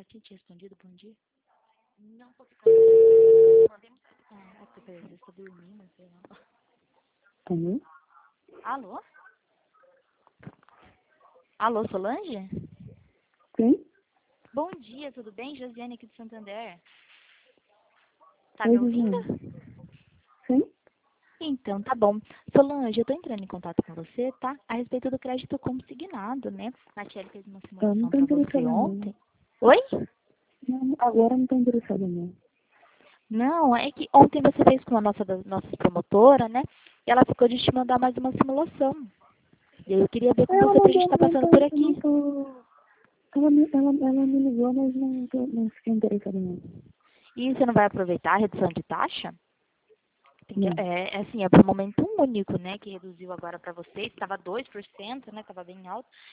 ela tinha te respondido bom dia? Não tô ficando. Ah, porque parece que você tá dormindo, sei lá. Alô? Alô? Alô, Solange? Sim? Bom dia, tudo bem? Josiane aqui de Santander. Tá Oi, me Viviane. ouvindo? Sim? Então, tá bom. Solange, eu tô entrando em contato com você, tá? A respeito do crédito consignado, né? A Tchelle fez uma Eu não simulação tô pra você interessada não. ontem. Oi? Não, agora não tô interessada não. Não, é que ontem você fez com a nossa promotora, né? E ela ficou de te mandar mais uma simulação. E aí eu queria ver com Ela você pra gente mandou, estar mas passando por eu não aqui. tô... ela me ligou, mas não fiquei interessada não. E você não vai aproveitar a redução de taxa? Não. Assim, é por momento único, né? Que reduziu agora para vocês. Estava 2%, né? Estava bem alto.